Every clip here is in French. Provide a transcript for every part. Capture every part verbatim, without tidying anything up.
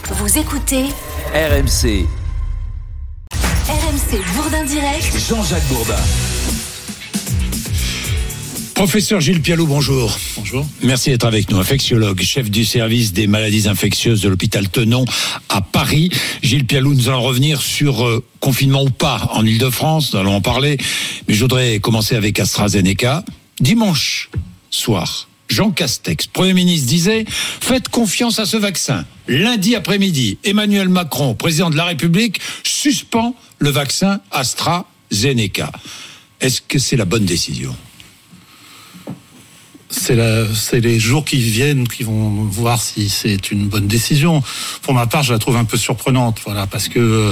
Vous écoutez R M C. R M C Bourdin Direct. Jean-Jacques Bourdin. Professeur Gilles Pialou, bonjour. Bonjour. Merci d'être avec nous. Infectiologue, chef du service des maladies infectieuses de l'hôpital Tenon à Paris. Gilles Pialou, nous allons revenir sur euh, confinement ou pas en Ile-de-France. Nous allons en parler. Mais je voudrais commencer avec AstraZeneca. Dimanche soir, Jean Castex, Premier ministre, disait « Faites confiance à ce vaccin ». Lundi après-midi, Emmanuel Macron, président de la République, suspend le vaccin AstraZeneca. Est-ce que c'est la bonne décision ? C'est, la, c'est les jours qui viennent qui vont voir si c'est une bonne décision. Pour ma part, je la trouve un peu surprenante, voilà, parce que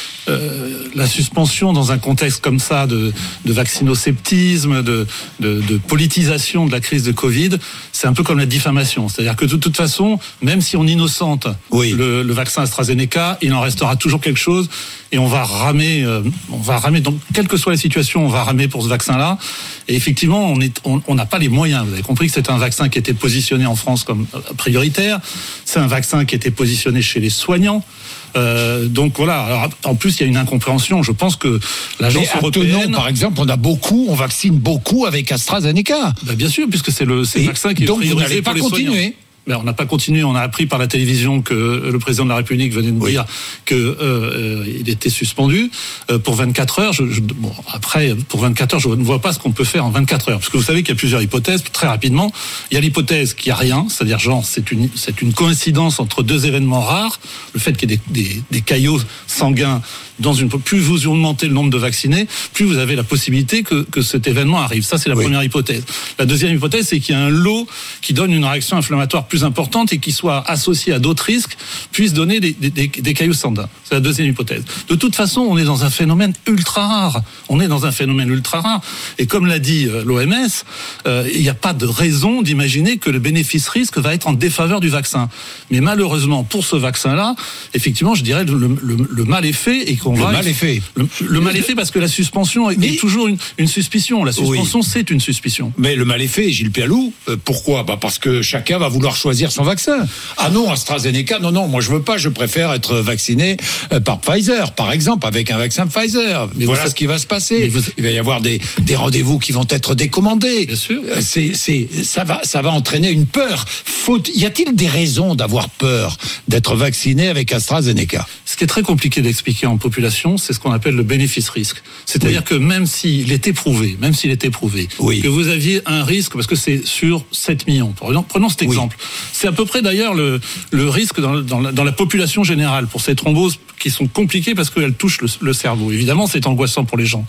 euh, la suspension dans un contexte comme ça de, de vaccinosceptisme, de, de, de politisation de la crise de Covid, c'est un peu comme la diffamation. C'est-à-dire que de toute façon, même si on innocente oui. le, le vaccin AstraZeneca, il en restera toujours quelque chose et on va ramer, euh, on va ramer. Donc, quelle que soit la situation, on va ramer pour ce vaccin-là. Et effectivement, on est, on, on n'a pas les moyens. Vous avez compris que c'est un vaccin qui était positionné en France comme prioritaire. C'est un vaccin qui était positionné chez les soignants. Euh, donc voilà. Alors, en plus, il y a une incompréhension. Je pense que l'agence Mais européenne, Tenon, par exemple, on a beaucoup, on vaccine beaucoup avec AstraZeneca. Ben bien sûr, puisque c'est le, c'est le vaccin qui est donc priorisé vous n'allez pas pour les continuer. soignants. Mais on n'a pas continué. On a appris par la télévision que le président de la République venait de nous oui. dire que euh, euh, il était suspendu euh, pour vingt-quatre heures. Je, je, bon, après, pour vingt-quatre heures, je ne vois pas ce qu'on peut faire en vingt-quatre heures, parce que vous savez qu'il y a plusieurs hypothèses. Très rapidement, il y a l'hypothèse qu'il n'y a rien, c'est-à-dire genre c'est une c'est une coïncidence entre deux événements rares. Le fait qu'il y ait des, des, des caillots sanguins dans une plus vous augmentez le nombre de vaccinés, plus vous avez la possibilité que, que cet événement arrive. Ça, c'est la oui. première hypothèse. La deuxième hypothèse, c'est qu'il y a un lot qui donne une réaction inflammatoire plus importante et qui soit associé à d'autres risques, puisse donner des, des, des, des caillots sanguins. C'est la deuxième hypothèse. De toute façon, on est dans un phénomène ultra rare. On est dans un phénomène ultra rare. Et comme l'a dit euh, l'O M S, euh, il n'y a pas de raison d'imaginer que le bénéfice-risque va être en défaveur du vaccin. Mais malheureusement, pour ce vaccin-là, effectivement, je dirais le, le, le mal est fait et qu'on le va... mal est fait. Le, le mal est fait parce que la suspension est, mais, est toujours une, une suspicion. La suspension, oui. c'est une suspicion. Mais le mal est fait, Gilles Pialou. Euh, pourquoi ? Bah parce que chacun va vouloir choisir son vaccin. Ah non, AstraZeneca, non, non, moi je veux pas, je préfère être vacciné euh, par Pfizer, par exemple, avec un vaccin Pfizer. Mais voilà ce qui va se passer. Vous... Il va y avoir des, des rendez-vous qui vont être décommandés. Bien sûr. Euh, c'est, c'est, ça va, ça va entraîner une peur. Faut, y a-t-il des raisons d'avoir peur d'être vacciné avec AstraZeneca ? Ce qui est très compliqué d'expliquer en population, c'est ce qu'on appelle le bénéfice-risque. C'est-à-dire oui. que même s'il est éprouvé, même s'il est éprouvé, oui. que vous aviez un risque, parce que c'est sur sept millions. Prenons cet exemple. Oui. C'est à peu près d'ailleurs le, le risque dans, dans, la, dans la population générale pour ces thromboses qui sont compliquées parce qu'elles touchent le, le cerveau. Évidemment, c'est angoissant pour les gens.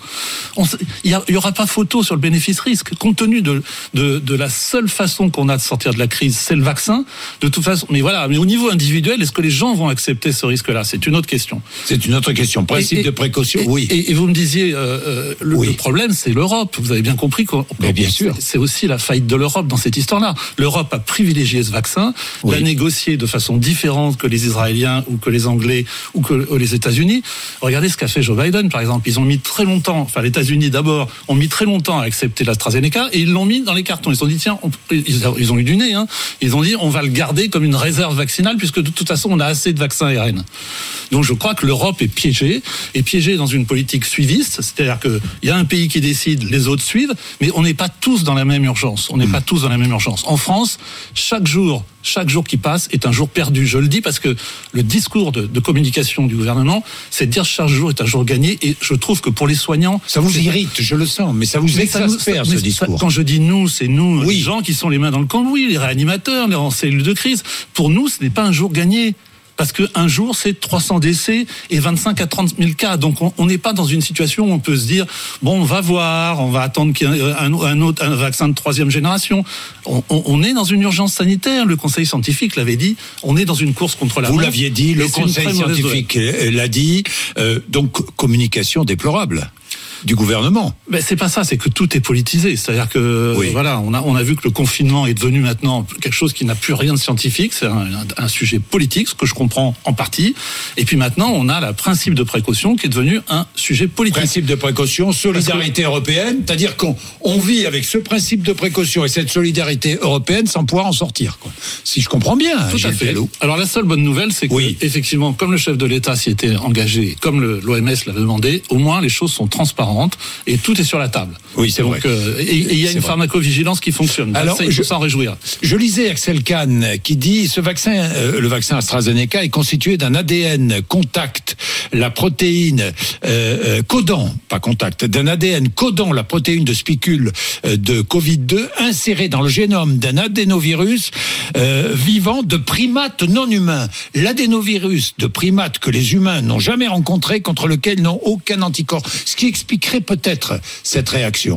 Il n'y aura pas photo sur le bénéfice-risque. Compte tenu de, de, de la seule façon qu'on a de sortir de la crise, c'est le vaccin. De toute façon, mais voilà. Mais au niveau individuel, est-ce que les gens vont accepter ce risque-là ? C'est une autre question. C'est une autre question. Principe et, et, de précaution, et, oui. Et, et vous me disiez, euh, le, oui. le problème, c'est l'Europe. Vous avez bien compris qu'on, mais bien sûr. C'est aussi la faillite de l'Europe dans cette histoire-là. L'Europe a privilégié ce vaccin, oui. l'a négocié de façon différente que les Israéliens ou que les Anglais ou que les États-Unis. Regardez ce qu'a fait Joe Biden, par exemple. Ils ont mis très longtemps, enfin les États-Unis d'abord, ont mis très longtemps à accepter l'AstraZeneca et ils l'ont mis dans les cartons. Ils se sont dit, tiens, on, ils ont eu du nez, hein. Ils ont dit, on va le garder comme une réserve vaccinale puisque de toute façon, on a assez de vaccins A R N. Donc je crois que l'Europe est piégée, est piégée dans une politique suiviste, c'est-à-dire qu'il y a un pays qui décide, les autres suivent, mais on n'est pas tous dans la même urgence. On n'est mmh. pas tous dans la même urgence. En France, chaque jour, chaque jour qui passe est un jour perdu. Je le dis parce que le discours de, de communication du gouvernement, c'est de dire chaque jour est un jour gagné. Et je trouve que pour les soignants, ça vous irrite, je le sens, mais ça vous exaspère ce discours. Quand je dis nous, c'est nous, oui. les gens qui sont les mains dans le cambouis, les réanimateurs, les en cellules de crise. Pour nous, ce n'est pas un jour gagné. Parce qu'un jour, c'est trois cents décès et vingt-cinq à trente mille cas. Donc, on n'est pas dans une situation où on peut se dire, bon, on va voir, on va attendre qu'il y ait un, un autre un vaccin de troisième génération. On, on, on est dans une urgence sanitaire. Le Conseil scientifique l'avait dit. On est dans une course contre la mort. Vous l'aviez dit, le Conseil scientifique l'a dit. Euh, donc, communication déplorable. du gouvernement. Ben c'est pas ça, c'est que tout est politisé. C'est-à-dire que oui. voilà, on a on a vu que le confinement est devenu maintenant quelque chose qui n'a plus rien de scientifique. C'est un, un, un sujet politique, ce que je comprends en partie. Et puis maintenant, on a le principe de précaution qui est devenu un sujet politique. Principe de précaution, solidarité que... européenne, c'est-à-dire qu'on on vit avec ce principe de précaution et cette solidarité européenne sans pouvoir en sortir, quoi. Si je comprends bien. Tout Gilles à fait. Pialou. Alors la seule bonne nouvelle, c'est que oui. effectivement, comme le chef de l'État s'y était engagé, comme le, l'O M S l'avait demandé, au moins les choses sont transparentes et tout est sur la table. Oui, c'est Donc, vrai. Euh, et il y a c'est une vrai. pharmacovigilance qui fonctionne. Alors, ça, il faut je, s'en réjouir. Je lisais Axel Kahn qui dit ce vaccin, euh, le vaccin AstraZeneca est constitué d'un A D N contact la protéine euh, euh, codant, pas contact, d'un A D N codant la protéine de spicule euh, de covid deux insérée dans le génome d'un adénovirus euh, vivant de primates non humains. L'adénovirus de primates que les humains n'ont jamais rencontré, contre lequel ils n'ont aucun anticorps. Ce qui expliquerait peut-être cette réaction.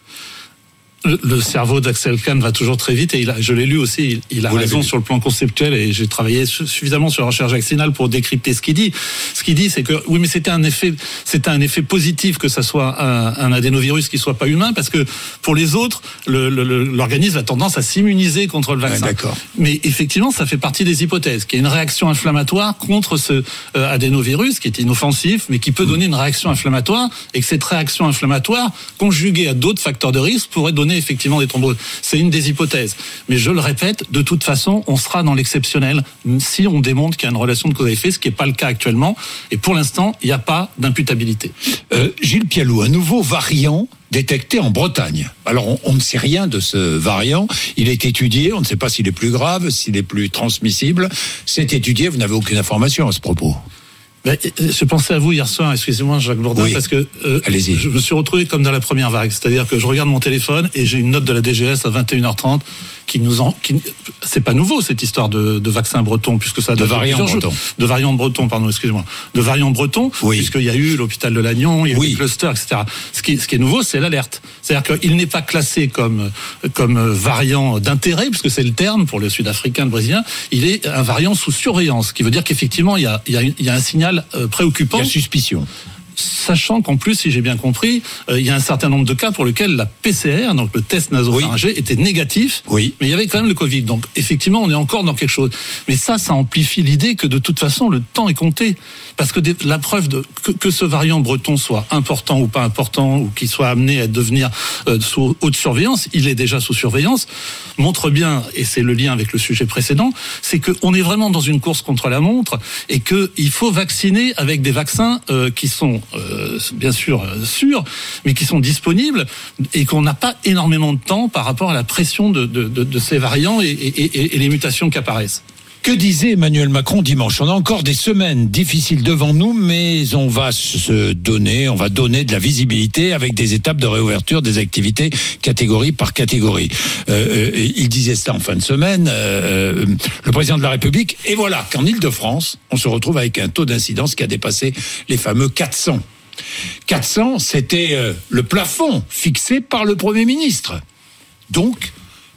Le, le cerveau d'Axel Kahn va toujours très vite et il a, je l'ai lu aussi, il, il a Vous raison sur le plan conceptuel et j'ai travaillé suffisamment sur la recherche vaccinale pour décrypter ce qu'il dit. Ce qu'il dit, c'est que oui, mais c'était un effet, c'était un effet positif que ça soit un, un adénovirus qui soit pas humain, parce que pour les autres, le, le, l'organisme a tendance à s'immuniser contre le vaccin. Ouais, d'accord. Mais effectivement, ça fait partie des hypothèses, qu'il y a une réaction inflammatoire contre ce euh, adénovirus qui est inoffensif, mais qui peut donner une réaction inflammatoire, et que cette réaction inflammatoire, conjuguée à d'autres facteurs de risque, pourrait donner effectivement des thromboses. C'est une des hypothèses. Mais je le répète, de toute façon, on sera dans l'exceptionnel si on démontre qu'il y a une relation de cause à effet, ce qui n'est pas le cas actuellement. Et pour l'instant, il n'y a pas d'imputabilité. Euh, Gilles Pialou, un nouveau variant détecté en Bretagne. Alors, on, on ne sait rien de ce variant. Il est étudié. On ne sait pas s'il est plus grave, s'il est plus transmissible. C'est étudié. Vous n'avez aucune information à ce propos. Ben, je pensais à vous hier soir, excusez-moi Jacques Bourdin, oui. parce que euh, Allez-y. Je me suis retrouvé comme dans la première vague, c'est-à-dire que je regarde mon téléphone et j'ai une note de la D G S à vingt et une heures trente qui nous en, qui, c'est pas nouveau cette histoire de, de vaccin breton, puisque ça de variant breton, jours, de variant breton, pardon, excusez-moi, de variant breton, oui. puisqu'il y a eu l'hôpital de Lannion, il y a eu oui. des clusters, et cetera. Ce qui, ce qui est nouveau, c'est l'alerte, c'est-à-dire qu'il n'est pas classé comme comme variant d'intérêt, puisque c'est le terme pour le Sud-Africain, le Brésilien, il est un variant sous surveillance, ce qui veut dire qu'effectivement il y a il y a, il y a un signal euh, préoccupant. Il y a suspicion. Sachant qu'en plus, si j'ai bien compris, euh, il y a un certain nombre de cas pour lesquels la P C R, donc le test nasopharyngé, oui. était négatif, oui. mais il y avait quand même le Covid. Donc effectivement, on est encore dans quelque chose. Mais ça, ça amplifie l'idée que de toute façon, le temps est compté. Parce que des, la preuve de que, que ce variant breton soit important ou pas important, ou qu'il soit amené à devenir euh, sous haute surveillance, il est déjà sous surveillance, montre bien, et c'est le lien avec le sujet précédent, c'est qu'on est vraiment dans une course contre la montre et qu'il faut vacciner avec des vaccins euh, qui sont Euh, bien sûr euh, sûrs, mais qui sont disponibles et qu'on n'a pas énormément de temps par rapport à la pression de, de, de, de ces variants et, et, et, et les mutations qui apparaissent. Que disait Emmanuel Macron dimanche? On a encore des semaines difficiles devant nous, mais on va se donner, on va donner de la visibilité avec des étapes de réouverture des activités catégorie par catégorie. Euh, il disait ça en fin de semaine, euh, le président de la République. Et voilà qu'en Île-de-France, on se retrouve avec un taux d'incidence qui a dépassé les fameux quatre cents. quatre cents, c'était euh, le plafond fixé par le Premier ministre. Donc,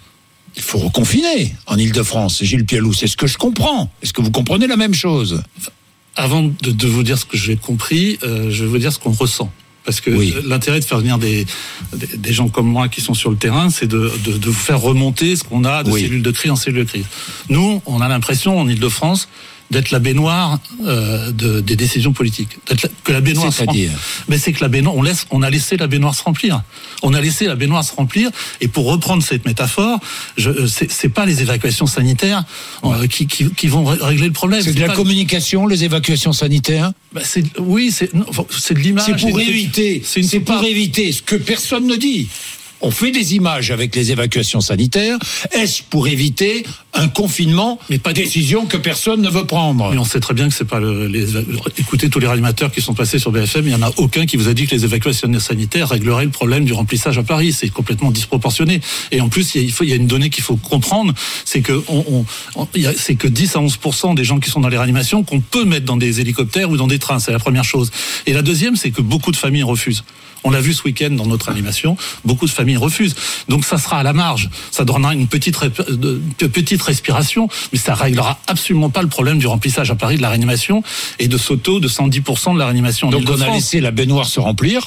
il faut reconfiner en Île-de-France. Gilles Pialou, c'est ce que je comprends. Est-ce que vous comprenez la même chose? Avant de, de vous dire ce que j'ai compris, euh, je vais vous dire ce qu'on ressent. Parce que oui. l'intérêt de faire venir des, des, des gens comme moi qui sont sur le terrain, c'est de, de, de vous faire remonter ce qu'on a de oui. cellules de crise en cellules de crise. Nous, on a l'impression, en Île-de-France, d'être la baignoire euh, de, des décisions politiques. D'être la, que la baignoire se remplit. Mais c'est que la baignoire, on laisse, on a laissé la baignoire se remplir. On a laissé la baignoire se remplir. Et pour reprendre cette métaphore, je, c'est, c'est pas les évacuations sanitaires euh, qui, qui, qui vont régler le problème. C'est, c'est de la pas... communication, les évacuations sanitaires. Bah c'est, oui, c'est, non, c'est de l'image. C'est pour éviter. C'est, c'est pour pas... éviter ce que personne ne dit. On fait des images avec les évacuations sanitaires. Est-ce pour éviter un confinement, mais pas de décision que personne ne veut prendre? Mais on sait très bien que c'est pas le, les, écoutez tous les réanimateurs qui sont passés sur B F M, il y en a aucun qui vous a dit que les évacuations sanitaires régleraient le problème du remplissage à Paris. C'est complètement disproportionné. Et en plus, il y a, il faut, il y a une donnée qu'il faut comprendre, c'est que on, on, on, il y a, c'est que dix à onze pour cent des gens qui sont dans les réanimations qu'on peut mettre dans des hélicoptères ou dans des trains. C'est la première chose. Et la deuxième, c'est que beaucoup de familles refusent. On l'a vu ce week-end dans notre animation, beaucoup de familles refusent. Donc ça sera à la marge, ça donnera une petite, ré... de petite respiration, mais ça réglera absolument pas le problème du remplissage à Paris de la réanimation et de ce taux de cent dix pour cent de la réanimation. Donc on a laissé la baignoire se remplir.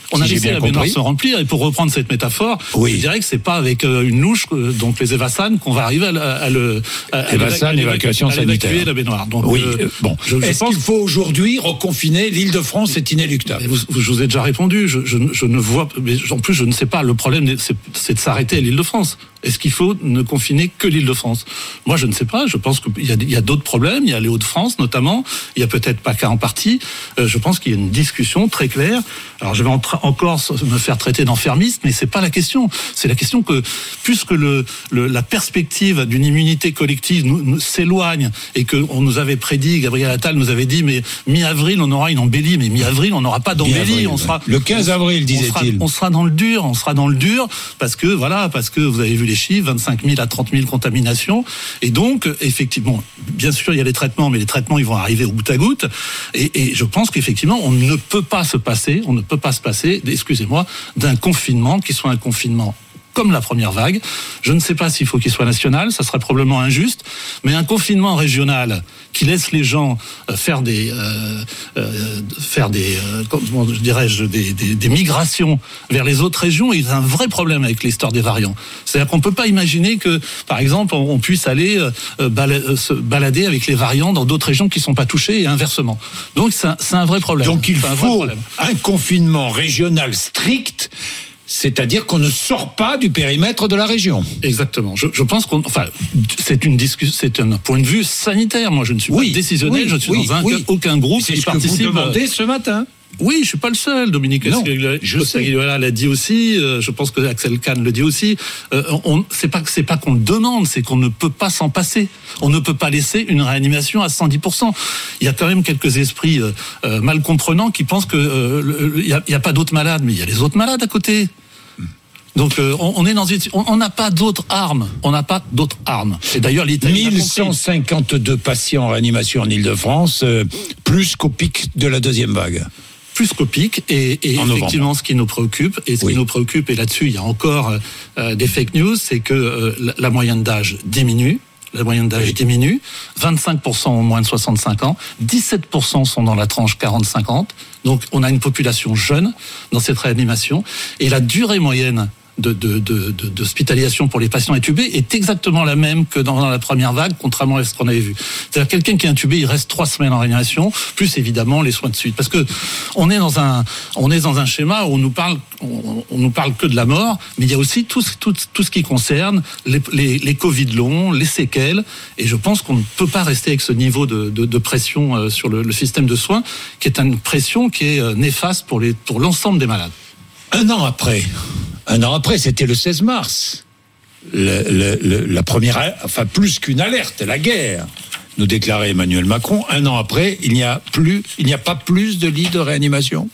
On si a j'ai laissé bien la baignoire compris. se remplir, et pour reprendre cette métaphore, Oui. je dirais que c'est pas avec euh, une louche, euh, donc les évassanes, qu'on va arriver à, le- à le à, à Évasane, l'évac- évacuation à l'évacuer sanitaire. la baignoire. Donc, Oui, euh, euh, bon. je, je Est-ce pense qu'il faut aujourd'hui reconfiner l'Île-de-France? C'est inéluctable. Et vous, vous- je vous ai déjà répondu. Je, je, je ne vois. Mais en plus, je ne sais pas. Le problème, c'est, c'est de s'arrêter à l'Île-de-France. Est-ce qu'il faut ne confiner que l'Île-de-France? Moi, je ne sais pas. Je pense qu'il y a, il y a d'autres problèmes. Il y a les Hauts-de-France, notamment. Il y a peut-être pas qu'à en partie. Euh, je pense qu'il y a une discussion très claire. Alors, je vais en tra- encore me faire traiter d'enfermiste, mais c'est pas la question. C'est la question que, puisque le, le la perspective d'une immunité collective nous, nous s'éloigne et que on nous avait prédit, Gabriel Attal nous avait dit, mais mi-avril on aura une embellie, mais mi-avril on n'aura pas d'embellie. Mi-avril, On sera le quinze avril, on sera, disait-il. on sera dans le dur, on sera dans le dur parce que voilà, parce que vous avez vu les chiffres, vingt-cinq mille à trente mille contaminations, et donc effectivement, bien sûr il y a les traitements, mais les traitements ils vont arriver au goutte à goutte, et, et je pense qu'effectivement on ne peut pas se passer, on ne peut pas se passer, excusez-moi, d'un confinement qui soit un confinement comme la première vague. Je ne sais pas s'il faut qu'il soit national, ça serait probablement injuste, mais un confinement régional qui laisse les gens euh, faire des euh, euh, faire des euh, comment dirais-je des, des, des migrations vers les autres régions, il y a un vrai problème avec l'histoire des variants. C'est-à-dire qu'on peut pas imaginer que, par exemple, on, on puisse aller euh, balader, se balader avec les variants dans d'autres régions qui sont pas touchées et inversement. Donc c'est un, c'est un vrai problème. Donc il C'est un vrai faut problème. un confinement régional strict, c'est-à-dire qu'on ne sort pas du périmètre de la région. Exactement. Je, je pense qu'on, enfin, c'est une discussion, c'est un point de vue sanitaire. Moi, je ne suis Oui, pas décisionnaire, oui, je suis oui, dans un, oui. aucun groupe C'est qui ce que vous participe. demandez ce matin. Oui, je suis pas le seul. Dominique Non, je sais. Escaguiola l'a dit aussi. euh, Je pense que Axel Kahn le dit aussi. Euh, on, c'est pas, c'est pas qu'on le demande, c'est qu'on ne peut pas s'en passer. On ne peut pas laisser une réanimation à cent dix pour cent. Il y a quand même quelques esprits euh, euh, mal comprenants qui pensent que euh, le- le- il y a, il y a pas d'autres malades, mais il y a les autres malades à côté. Donc euh, on, on est dans une, on on n'a pas d'autres armes, on n'a pas d'autres armes. Et d'ailleurs l'Italie l'a mille compris. cent cinquante-deux patients en réanimation en Île-de-France, euh, plus qu'au pic de la deuxième vague. Plus qu'au pic, et, et En novembre. effectivement ce qui nous préoccupe, et ce Oui. qui nous préoccupe, et là-dessus il y a encore euh, des fake news, c'est que euh, la, la moyenne d'âge diminue. La moyenne d'âge Oui. diminue, vingt-cinq pour cent ont moins de soixante-cinq ans, dix-sept pour cent sont dans la tranche quarante cinquante, donc on a une population jeune dans cette réanimation, et la durée moyenne de, de, de, de, d'hospitalisation pour les patients intubés est exactement la même que dans, dans la première vague, contrairement à ce qu'on avait vu. C'est-à-dire quelqu'un qui est intubé, il reste trois semaines en réanimation, plus évidemment les soins de suite. Parce que on est dans un, on est dans un schéma où on nous parle, on, on nous parle que de la mort, mais il y a aussi tout, ce- tout, tout ce qui concerne les, les, les Covid longs, les séquelles, et je pense qu'on ne peut pas rester avec ce niveau de, de, de pression euh, sur le, le système de soins, qui est une pression qui est euh, néfaste pour les, pour l'ensemble des malades. Un an après, un an après, c'était le seize mars. Le, le, le, la première, enfin plus qu'une alerte, la guerre, nous déclarait Emmanuel Macron. Un an après, il n'y a plus, il n'y a pas plus de lits de réanimation.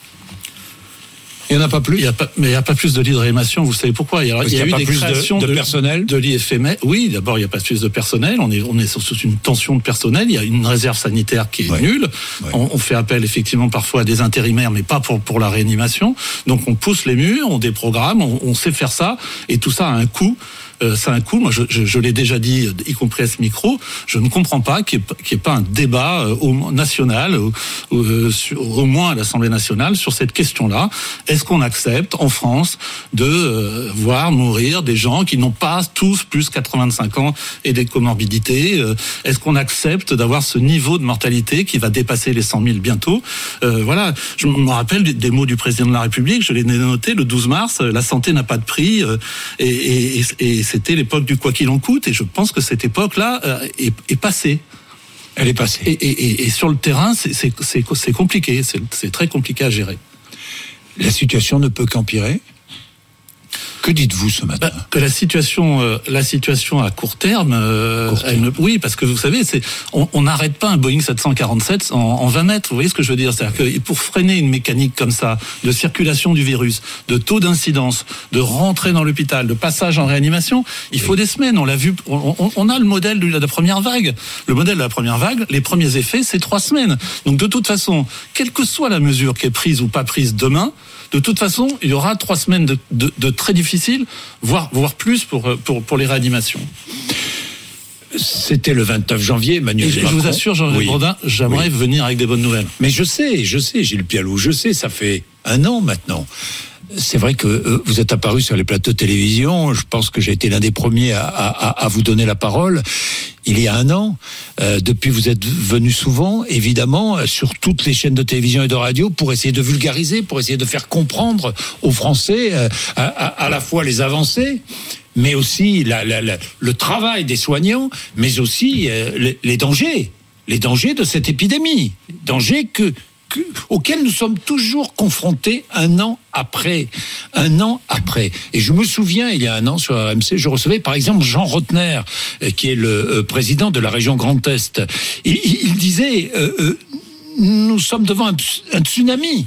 Il n'y en a pas plus. Il y a pas, mais il n'y a pas plus de lits de réanimation. Vous savez pourquoi? Il y a, Parce il y a qu'il eu y a pas des plus de- créations de personnel de lits éphémères. Oui, d'abord il n'y a pas plus de personnel. On est, on est sous une tension de personnel. Il y a une réserve sanitaire qui est Ouais. nulle. Ouais. On, on fait appel effectivement parfois à des intérimaires, mais pas pour pour la réanimation. Donc on pousse les murs, on déprogramme, on, on sait faire ça, et tout ça a un coût. Euh, ça a un coût. Moi, je, je, je l'ai déjà dit, y compris à ce micro. Je ne comprends pas qu'il n'y ait, qu'il y ait pas un débat euh, au, national, au, au, sur- au moins à l'Assemblée nationale, sur cette question-là. Est-ce qu'on accepte en France de euh, voir mourir des gens qui n'ont pas tous plus quatre-vingt-cinq ans et des comorbidités? euh, Est-ce qu'on accepte d'avoir ce niveau de mortalité qui va dépasser les cent mille bientôt? euh, Voilà. Je me rappelle des, des mots du président de la République. Je l'ai noté le douze mars. euh, La santé n'a pas de prix, euh, et, et, et, et c'était l'époque du quoi qu'il en coûte, et je pense que cette époque-là euh, est, est passée. Elle est passée. Et, et, et, et sur le terrain, c'est, c'est, c'est, c'est compliqué, c'est, c'est très compliqué à gérer. La situation ne peut qu'empirer. Que dites-vous ce matin? Bah, que la situation, euh, la situation à court terme, euh, Court terme. elle ne- oui, parce que vous savez, c'est, on on n'arrête pas un Boeing sept cent quarante-sept en, en vingt mètres. Vous voyez ce que je veux dire? C'est-à-dire que pour freiner une mécanique comme ça, de circulation du virus, de taux d'incidence, de rentrée dans l'hôpital, de passage en réanimation, il faut des semaines. On l'a vu, on, on- on a le modèle de la première vague. Le modèle de la première vague, les premiers effets, c'est trois semaines. Donc de toute façon, quelle que soit la mesure qui est prise ou pas prise demain, de toute façon, il y aura trois semaines de, de, de très difficiles, voire, voire plus pour, pour, pour les réanimations. C'était le vingt-neuf janvier, Emmanuel Et je, je Macron. vous assure, Jean-Jacques Oui. Bourdin, j'aimerais Oui. venir avec des bonnes nouvelles. Mais je sais, je sais, Gilles Pialou, je sais, ça fait un an maintenant. C'est vrai que euh, vous êtes apparu sur les plateaux de télévision. Je pense que j'ai été l'un des premiers à, à, à vous donner la parole. Il y a un an, euh, depuis vous êtes venu souvent, évidemment, sur toutes les chaînes de télévision et de radio pour essayer de vulgariser, pour essayer de faire comprendre aux Français euh, à, à, à la fois les avancées, mais aussi la, la, la, le travail des soignants, mais aussi euh, les, les dangers, les dangers de cette épidémie, dangers que auquel nous sommes toujours confrontés un an après, un an après. Et je me souviens, il y a un an sur R M C, je recevais par exemple Jean Rotner, qui est le président de la région Grand Est. Il, il disait, euh, euh, nous sommes devant un, un tsunami,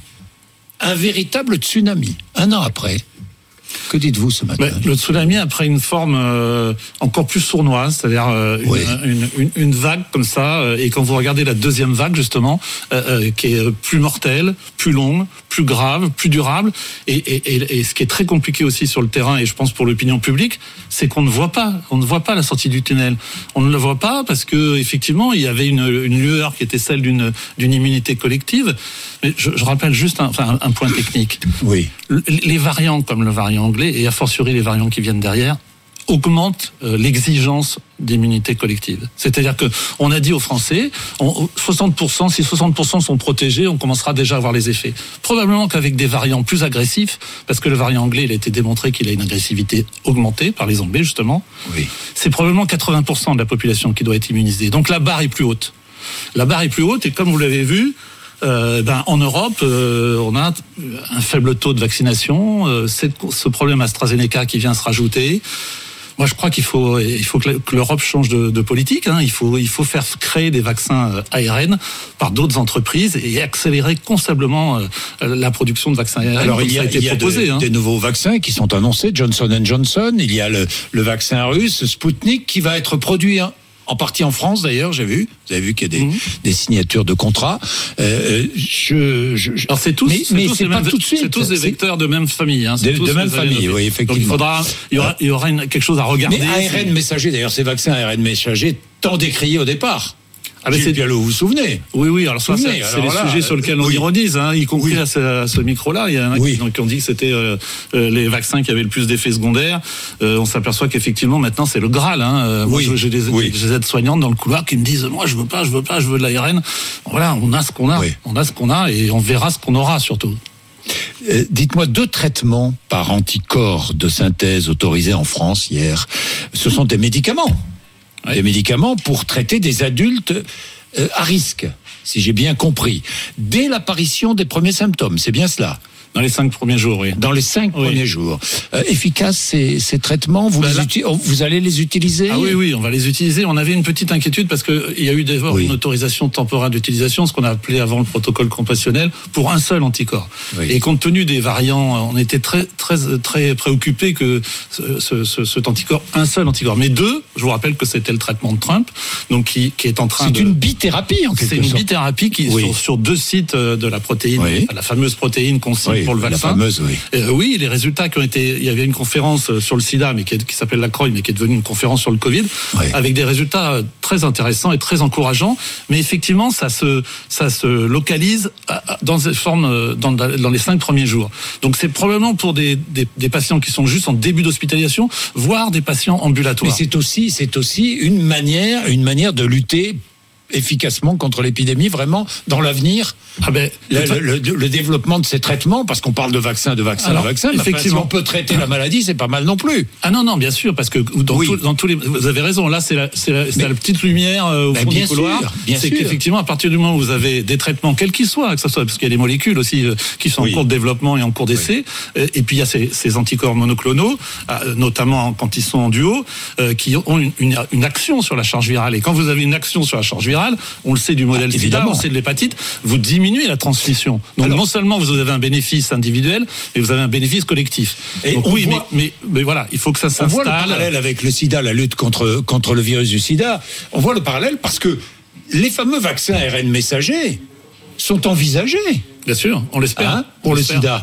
un véritable tsunami. Un an après. Que dites-vous ce matin ? Mais le tsunami a pris une forme euh, encore plus sournoise, c'est-à-dire euh, oui. une, une, une vague comme ça, euh, et quand vous regardez la deuxième vague justement, euh, euh, qui est plus mortelle, plus longue, plus grave, plus durable, et, et, et, et ce qui est très compliqué aussi sur le terrain, et je pense pour l'opinion publique, c'est qu'on ne voit pas, on ne voit pas la sortie du tunnel. On ne le voit pas parce que effectivement il y avait une, une lueur qui était celle d'une, d'une immunité collective. Mais je, je rappelle juste un, enfin, un point technique. Oui. Les variants comme le variant anglais, et a fortiori les variants qui viennent derrière, augmentent euh, l'exigence d'immunité collective. C'est-à-dire que on a dit aux Français, on, soixante pour cent, si soixante pour cent sont protégés, on commencera déjà à voir les effets. Probablement qu'avec des variants plus agressifs, parce que le variant anglais, il a été démontré qu'il a une agressivité augmentée par les Anglais justement. Oui. C'est probablement quatre-vingts pour cent de la population qui doit être immunisée. Donc la barre est plus haute. La barre est plus haute, et comme vous l'avez vu, Euh, ben, en Europe, euh, on a un faible taux de vaccination, euh, c'est ce problème AstraZeneca qui vient se rajouter. Moi, je crois qu'il faut, il faut que l'Europe change de, de politique. Hein. Il faut, il faut faire créer des vaccins A R N par d'autres entreprises et accélérer constamment la production de vaccins A R N. Alors, il y a, il y a proposé, de, hein. des nouveaux vaccins qui sont annoncés, Johnson and Johnson. Il y a le, le vaccin russe, Sputnik, qui va être produit, hein, en partie en France d'ailleurs, j'ai vu. Vous avez vu qu'il y a des, mmh. des signatures de contrats. Euh, je, je, je... Alors c'est tous, mais, c'est mais tous, c'est pas mêmes, tout de suite. C'est tous des vecteurs de même famille. Hein. De, tous de même famille, oui, effectivement. Donc il faudra, il y aura, il y aura une, quelque chose à regarder. Mais A R N messager, d'ailleurs, ces vaccins A R N messager, tant décriés au départ. Ah ben Gilles Pialot, vous vous souvenez ? Oui, oui, alors ça, c'est, c'est les là, sujets sur lesquels on oui. ironise, hein, y compris oui. à, ce, à ce micro-là. Il y en a oui. qui, qui ont dit que c'était euh, les vaccins qui avaient le plus d'effets secondaires. Euh, on s'aperçoit qu'effectivement, maintenant, c'est le Graal. Hein. Oui. Moi, j'ai des, oui. des aides-soignantes dans le couloir qui me disent « Moi, je veux pas, je veux pas, je veux de l'A R N. » Voilà, on a ce qu'on a. Oui. On a ce qu'on a et on verra ce qu'on aura, surtout. Euh, dites-moi, deux traitements par anticorps de synthèse autorisés en France hier. Ce sont des médicaments. Oui. Des médicaments pour traiter des adultes euh, à risque, si j'ai bien compris, dès l'apparition des premiers symptômes. C'est bien cela ? Dans les cinq premiers jours, oui. Dans les cinq oui. premiers jours. Euh, efficaces, ces, ces traitements, vous, ben les là, uti- vous allez les utiliser ? Ah oui, oui, on va les utiliser. On avait une petite inquiétude parce qu'il y a eu d'abord oui. une autorisation temporaire d'utilisation, ce qu'on a appelé avant le protocole compassionnel, pour un seul anticorps. Oui. Et compte tenu des variants, on était très, très, très préoccupés que ce, ce, ce, cet anticorps, un seul anticorps. Mais deux, je vous rappelle que c'était le traitement de Trump, donc qui, qui est en train C'est de... C'est une bithérapie, en quelque sorte. C'est une bithérapie qui oui. sur, sur deux sites de la protéine, oui. la fameuse protéine qu'on cible oui. pour le vaccin. La fameuse, oui. Euh, oui, les résultats qui ont été, il y avait une conférence sur le sida, mais qui, est, qui s'appelle la C R O I, mais qui est devenue une conférence sur le Covid, oui. avec des résultats très intéressants et très encourageants. Mais effectivement, ça se, ça se localise dans des formes, dans, dans les cinq premiers jours. Donc c'est probablement pour des, des, des patients qui sont juste en début d'hospitalisation, voire des patients ambulatoires. Mais c'est aussi, c'est aussi une manière, une manière de lutter efficacement contre l'épidémie, vraiment, dans l'avenir, ah ben, le, le, le, le développement de ces traitements, parce qu'on parle de vaccin, de vaccin, alors, de vaccin, effectivement, si on peut traiter la maladie, c'est pas mal non plus. Ah non, non, bien sûr, parce que dans, oui. tout, dans tous les... Vous avez raison, là, c'est la, c'est la, c'est mais, la petite lumière euh, au fond du couloir. Sûr, bien c'est sûr. qu'effectivement, à partir du moment où vous avez des traitements, quels qu'ils soient, que ce soit, parce qu'il y a des molécules aussi euh, qui sont oui. en cours de développement et en cours d'essai, oui. euh, et puis il y a ces, ces anticorps monoclonaux, euh, notamment quand ils sont en duo, euh, qui ont une, une, une action sur la charge virale. Et quand vous avez une action sur la charge virale, on le sait du modèle ah, sida, on sait de l'hépatite, vous diminuez la transmission. Donc alors, non seulement vous avez un bénéfice individuel, mais vous avez un bénéfice collectif. Et donc, oui, voit, mais, mais, mais voilà, il faut que ça s'installe. On voit le parallèle avec le sida, la lutte contre, contre le virus du sida. On voit le parallèle parce que les fameux vaccins A R N messagers sont envisagés. Bien sûr, on l'espère. Hein, pour on le l'espère. sida. Ouais.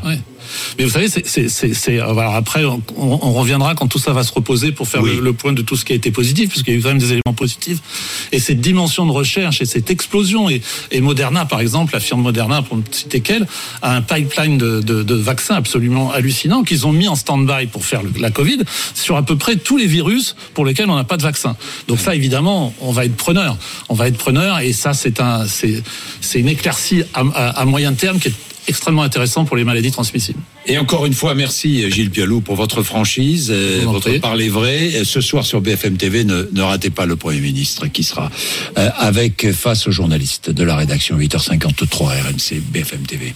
Mais vous savez, c'est, c'est, c'est, c'est voilà, après, on, on reviendra quand tout ça va se reposer pour faire oui. le, le point de tout ce qui a été positif, puisqu'il y a eu quand même des éléments positifs. Et cette dimension de recherche et cette explosion, et, et Moderna, par exemple, la firme Moderna, pour ne citer qu'elle, a un pipeline de, de, de vaccins absolument hallucinant qu'ils ont mis en stand-by pour faire le, la Covid sur à peu près tous les virus pour lesquels on n'a pas de vaccin. Donc ça, évidemment, on va être preneur. On va être preneur, et ça, c'est un, c'est, c'est une éclaircie à, à, à moyen terme qui est extrêmement intéressant pour les maladies transmissibles. Et encore une fois, merci Gilles Pialou pour votre franchise, euh, votre parler vrai. Ce soir sur B F M T V, ne, ne ratez pas le Premier ministre qui sera euh, avec face aux journalistes de la rédaction huit heures cinquante-trois R M C B F M T V.